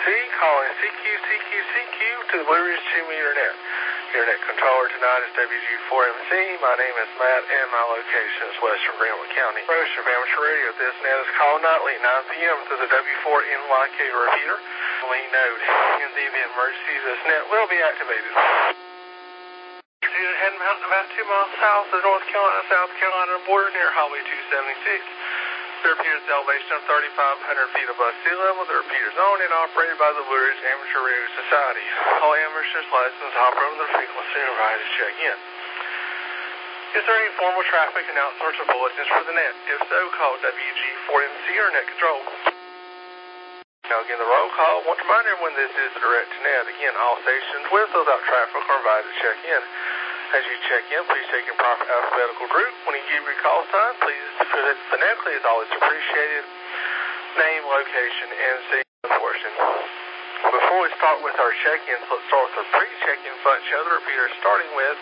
calling CQ to the Blue Ridge 2 Meter Net. Your net controller tonight is WG4MC. My name is Matt, and my location is Western Greenwood County. Roast of Amateur Radio. This net is called nightly, 9 p.m. to the W4NYK repeater. Note, in the event of emergency, this net will be activated. Heading about 2 miles south of the North Carolina-South Carolina border near Highway 276. The repeater is elevation of 3,500 feet above sea level. The repeater is owned and operated by the Blue Ridge Amateur Radio Society. All amateurs licensed to operate on the frequency and invited to check in. Is there any formal traffic announcements or bulletins for the net? If so, call WG4MC or net control. Now again, the roll call. I want to remind everyone this is the direct to net. Again, all stations with or without traffic are invited to check in. As you check in, please take your proper alphabetical group. When you give your call sign, please present phonetically is always appreciated. Name, location, and signal portion. Before we start with our check-ins, let's start with the pre-check-in function of the repeater, starting with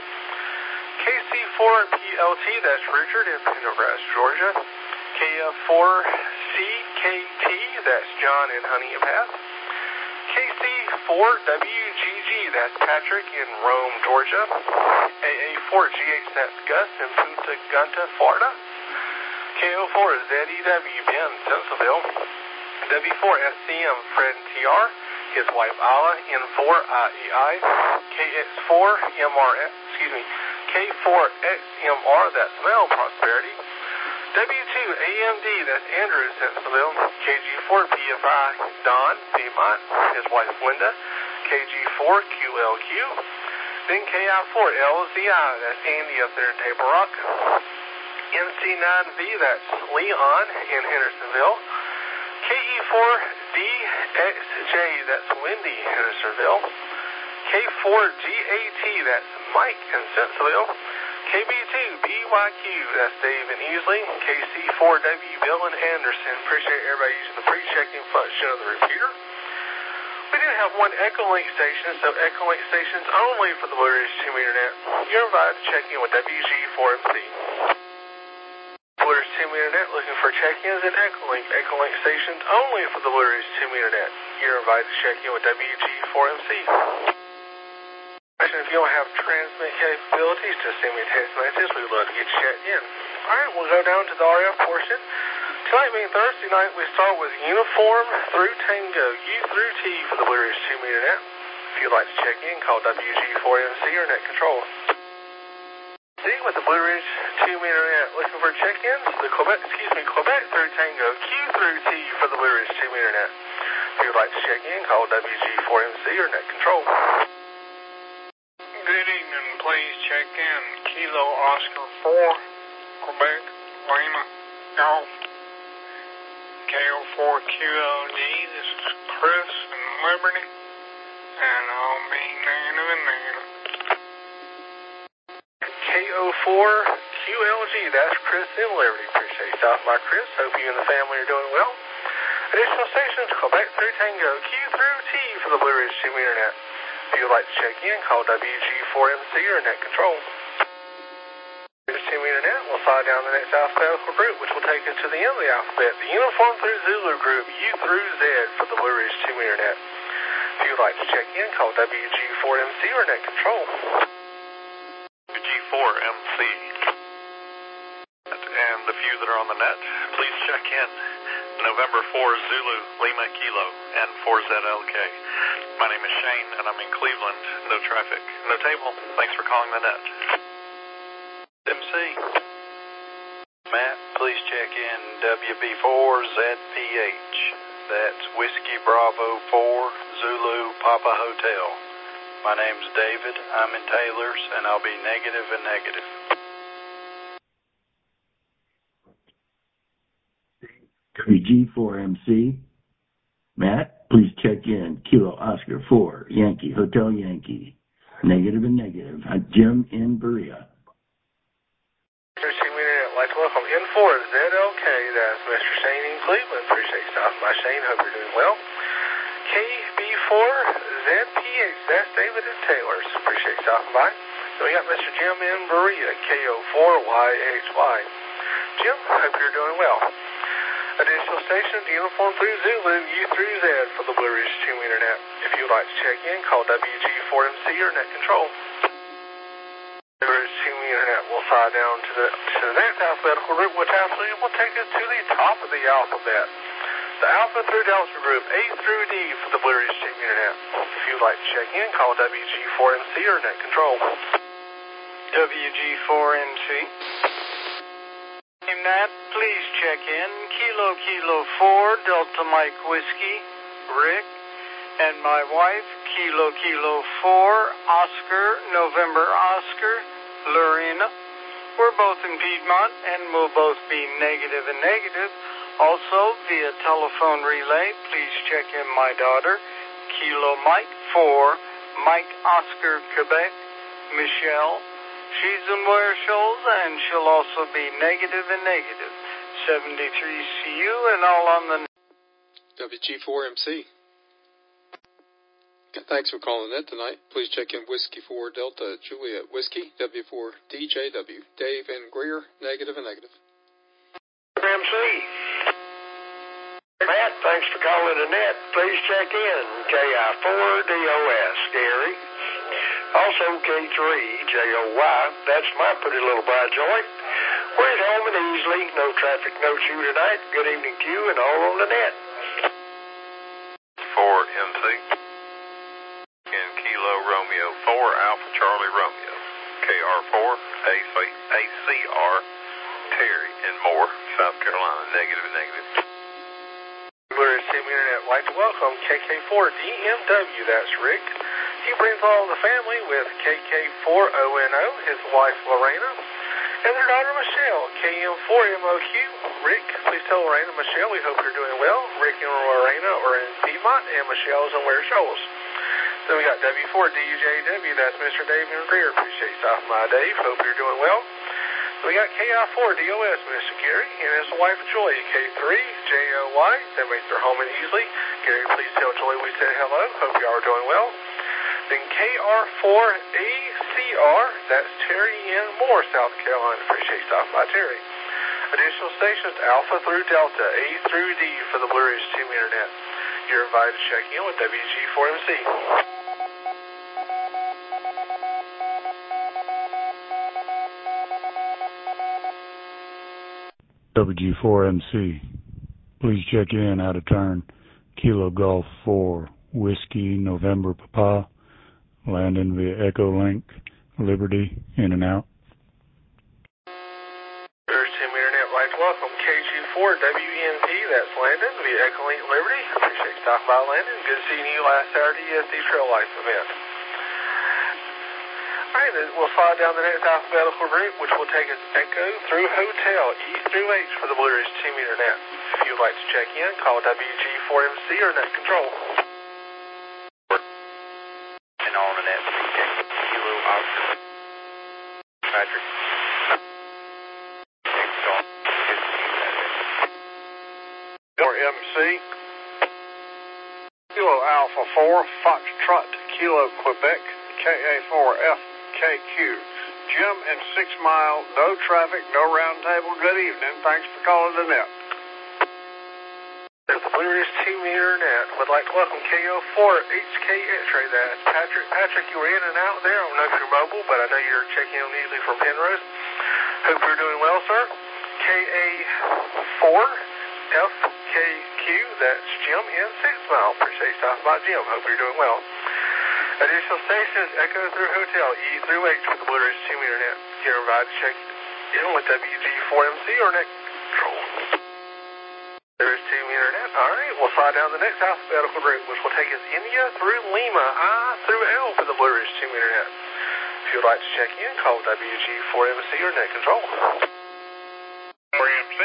KC4PLT, that's Richard in Pendergrass, Georgia. KF4CKT, that's John in Huntington Path. KC4WGG, that's Patrick in Rome, Georgia. AA4GH, that's Gus in Punta Gunta, Florida. KO4ZEW, Ben, Simpsonville. W4SCM, Fred and TR, his wife Isla, N4IEI. K4XMR, that's Mel Prosperity. W2AMD, that's Andrew in Simpsonville. KG4PFI, Don, Piedmont, his wife Linda. KG4QLQ. Then KI4LZI, that's Andy up there in Table Rock. NC9V, that's Leon in Hendersonville. KE4DXJ, that's Wendy in Hendersonville. K4GAT, that's Mike in Simpsonville. KB2BYQ, that's Dave in Easley. KC4W, Bill in Anderson. Appreciate everybody using the pre-checking function of the repeater. We do have one Echolink station, so Echolink stations only for the Blue Ridge 2 Meter Net. You're invited to check in with WG4MC. Blue Ridge 2 Meter Net looking for check-ins and Echolink stations only for the Blue Ridge 2 Meter Net. You're invited to check in with WG4MC. If you don't have transmit capabilities, just send me a text message. We'd love to get you checked in. Alright, we'll go down to the RF portion. Tonight being Thursday night, we start with Uniform through Tango, U through T for the Blue Ridge 2 Meter Net. If you'd like to check in, call WG4MC or net control. With the Blue Ridge 2 Meter Net, looking for check-ins, Quebec through Tango, Q through T for the Blue Ridge 2 Meter Net. If you'd like to check in, call WG4MC or net control. Good evening, please check in. Kilo Oscar 4, Quebec, Lima, Golf. KO4QLG, this is Chris in Liberty, and I'll be negative. KO4QLG, that's Chris in Liberty. Appreciate you stopping by, Chris. Hope you and the family are doing well. Additional stations, Quebec through Tango, Q through T for the Blue Ridge 2 Meter Net. If you'd like to check in, call WG4MC or net control. Blue Ridge 2 Meter Net, we'll slide down the next alphabetical group, which will take us to the end of the alphabet. The Uniform through Zulu group, U through Z for the Blue Ridge 2 Meter Net. If you'd like to check in, call WG4MC or net control. WG4MC. And the few that are on the net, please check in. November 4 Zulu Lima Kilo and 4ZLK. My name is Shane and I'm in Cleveland. No traffic, no table. Thanks for calling the net. MC. Matt, please check in WB4ZPH. That's Whiskey Bravo 4 Zulu Papa Hotel. My name's David. I'm in Taylor's and I'll be negative and negative. WG4MC. Matt, please check in. Kilo Oscar 4, Yankee, Hotel Yankee. Negative and negative. Jim in Berea. Like to welcome N4ZLK. That's Mr. Shane in Cleveland. Appreciate you stopping by, Shane. Hope you're doing well. KB4ZPH. That's David in Taylor's. Appreciate you stopping by. So we got Mr. Jim in Berea. KO4YHY. Jim, hope you're doing well. Additional stations, uniform through Zulu, U through Z for the Blue Ridge Team Internet. If you'd like to check in, call WG4MC or Net Control. Blue Ridge Team Internet will fly down to the next alphabetical group, which actually will take us to the top of the alphabet. The Alpha through Delta group, A through D for the Blue Ridge Team Internet. If you'd like to check in, call WG4MC or Net Control. WG4MC. Team Nat, please check in. Kilo 4, Delta Mike Whiskey, Rick, and my wife, Kilo 4, Oscar, November Oscar, Lorena. We're both in Piedmont, and we'll both be negative and negative. Also, via telephone relay, please check in my daughter, Kilo Mike 4, Mike Oscar, Quebec, Michelle. She's in Ware Shoals, and she'll also be negative and negative. 73 CU and all on the... WG4MC. Thanks for calling in tonight. Please check in Whiskey 4 Delta Juliet Whiskey, W4 DJW. Dave and Greer, negative and negative. MC. Matt, thanks for calling Annette. Please check in. KI4DOS, Gary. Also K3JOY. That's my pretty little bride joint. We're at home and easily. No traffic, no chew tonight. Good evening to you and all on the net. 4MC. In Kilo Romeo 4 Alpha Charlie Romeo. KR4 ACR Terry and Moore, South Carolina, negative and negative. Blue Ridge Team Internet would like to welcome KK4DMW, that's Rick. He brings all the family with KK4ONO, his wife Lorena, and their daughter Michelle, KM4MOQ. Rick, please tell Lorena and Michelle we hope you're doing well. Rick and Lorena are in Piedmont, and Michelle's in Ware Shoals. Then we got W4DJW, that's Mr. Dave and Greer. Appreciate you stopping by, Dave. Hope you're doing well. We got KI4DOS, Mr. Gary, and his wife Joy, K3JOY. They make their home in Easley. Gary, please tell Joy we said hello. Hope you are doing well. Then KR4ACR, that's Terry in Moore, South Carolina. Appreciate you stopping by, Terry. Additional stations, Alpha through Delta, A through D for the Blue Ridge Team Internet. You're invited to check in with WG4MC. WG4MC. Please check in out of turn. Kilo Golf 4 Whiskey November Papa. Landing via Echo Link, Liberty, in and out. There's Team Internet would like to welcome KG4WNP, that's Landon via Echo Link, Liberty. Appreciate you stopping by, Landon. Good seeing you last Saturday at the Trail Life event. Alright, we'll slide down the next alphabetical route, which will take us Echo through Hotel, E through H for the Blue Ridge Team Internet. If you'd like to check in, call WG4MC or Net Control. And on the net, Kilo Oscar. Patrick. MC. Kilo Alpha 4 Foxtrot Kilo Quebec KA4FKQ. Jim and 6 Mile, no traffic, no round table. Good evening. Thanks for calling the net. The Blue Ridge Team Internet would like to welcome KO4HK X-Ray. That's Patrick. Patrick, you were in and out there. I don't know if you're mobile, but I know you're checking in easily from Penrose. Hope you're doing well, sir. KA4FKQ. That's Jim in 6 Mile. Appreciate you stopping by, Jim. Hope you're doing well. Additional stations, Echo through Hotel, E through H with the Blue Ridge Team Internet. You're invited to check in with WG4MC or Net Control. Blue Ridge Team Internet. All right, we'll slide down the next alphabetical route, which will take us India through Lima, I through L for the Blue Ridge Team Internet. If you'd like to check in, call WG4MC or Net Control. 4MC.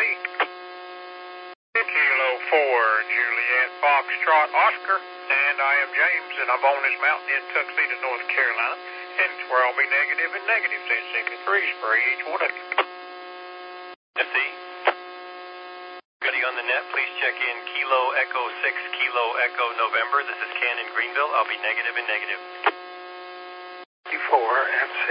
Kilo 4 Juliet Foxtrot Oscar. And I am James, and I'm on this mountain in Tuxedo, North Carolina, and it's where I'll be negative and negative 10 seconds for each one of you. MC. Goody on the net, please check in Kilo Echo 6 Kilo Echo November. This is Ken in Greenville. I'll be negative and negative. 4MC.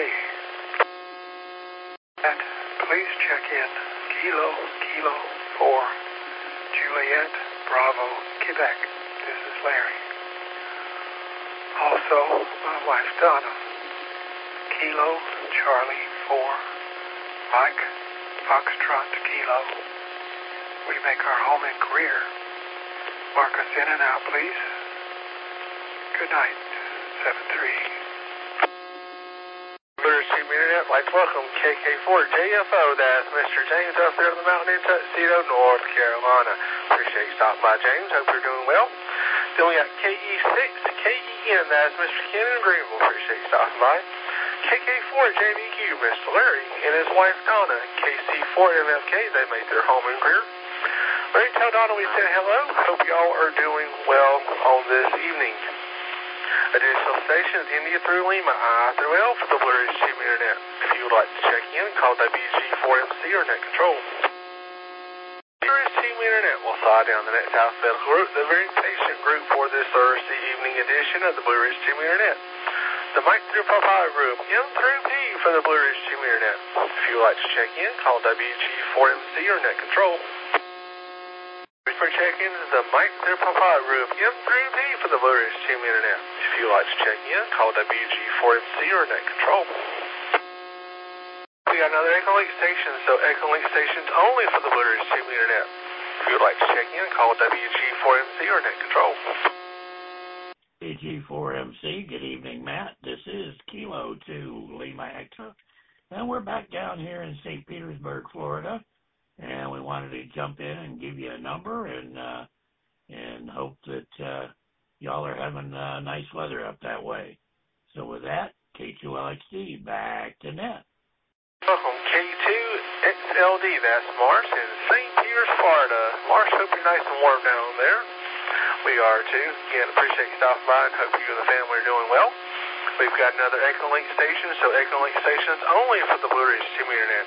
Please check in Kilo 4 Juliet, Bravo, Quebec. This is Larry. Also, my wife Donna. Kilo, Charlie, 4, Mike, Foxtrot, Kilo. We make our home in Greer. Mark us in and out, please. Good night, 7-3. British Team Internet, like to welcome KK4 JFO. That's Mr. James out there on the mountain in Tuxedo, North Carolina. Appreciate you stopping by, James. Hope you're doing well. Then we got KE6 KEN. That's Mr. Ken in Greenville. Appreciate you stopping by. KK4 JBQ, Mr. Larry and his wife Donna. KC4 MFK. They make their home in Greer. Larry, tell Donna we said hello. Hope y'all are doing well on this evening. Additional stations, India through Lima, I through L for the Blue Ridge Team Internet. If you would like to check in, call WG4MC or Net Control. Blue Ridge Team Internet will fly down the next alphabetical route, the very patient group for this Thursday evening edition of the Blue Ridge Team Internet. The Mike through Papa group, M through P for the Blue Ridge Team Internet. If you would like to check in, call WG4MC or Net Control. For check-ins, the Mike through Papa group, M through P for the Blue Ridge Team Internet. If you would like to check in, call WG4MC or Net Control. We got another Echo Link station, so Echo Link stations only for the Blue Ridge Team Internet. If you would like to check in, call WG4MC or Net Control. WG4MC, good evening, Matt. This is Kilo 2 Lima Echo, and we're back down here in St. Petersburg, Florida. And we wanted to jump in and give you a number and hope that y'all are having nice weather up that way. So with that, K2LXD, back to net. Welcome, K2XLD, that's Mars in St. Peters, Florida. Mars, hope you're nice and warm down there. We are too. Again, appreciate you stopping by and hope you and the family are doing well. We've got another Echo Link station, so Echo Link stations only for the Blue Ridge Team Internet.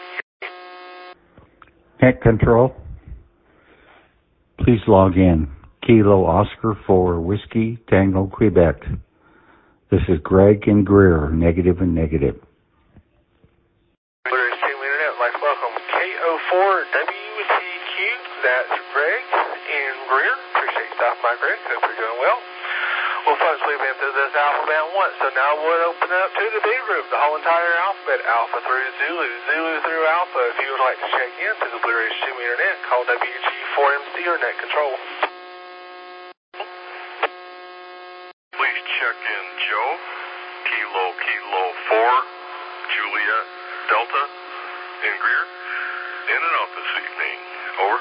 Net Control, please log in. Kilo Oscar 4 Whiskey Tango Quebec. This is Greg in Greer, negative and negative. Blue Ridge Team Internet, like to welcome KO4WTQ. That's Greg in Greer. Appreciate you stopping by, Greg. Hope you're doing well. Well, folks, we've been through this alphabet once, so now we'll open up to the big group, the whole entire alphabet, Alpha through Zulu, Zulu through Alpha. If you would like to check in to the Blue Ridge Team Internet, call WG4MC or Net Control. Please check in, Joe. Kilo 4, Juliet, Delta, in Greer. In and out this evening. Over.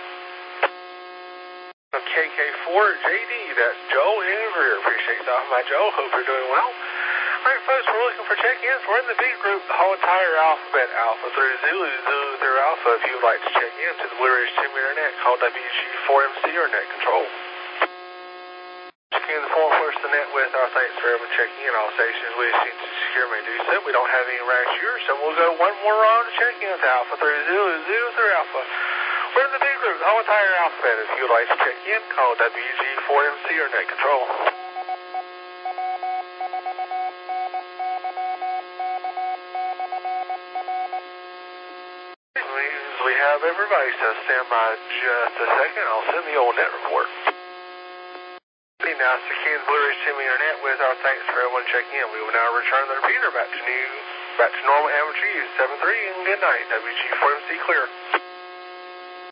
KK4JD, that's Joe in Greer. Appreciate you stopping by, Joe. Hope you're doing well. All right, folks, we're looking for check-ins. We're in the big group, the whole entire alphabet, Alpha through Zulu, Zulu through Alpha. If you would like to check in to the Blue Ridge Team Internet, call WG4MC or Net Control. Checking in the form first the net with our thanks for everyone checking in. All stations wishing to secure may do so. We don't have any rash here, so we'll go one more round of check-ins, Alpha through Zulu, Zulu through Alpha. We're in the big group, the whole entire alphabet. If you would like to check in, call WG4MC or Net Control. We have everybody, so stand by just a second. I'll send the old net report. Now it's the Ken Blue Ridge Team Internet with our thanks for everyone checking in. We will now return the repeater back to normal amateur use. 7-3 and good night. WG4MC clear.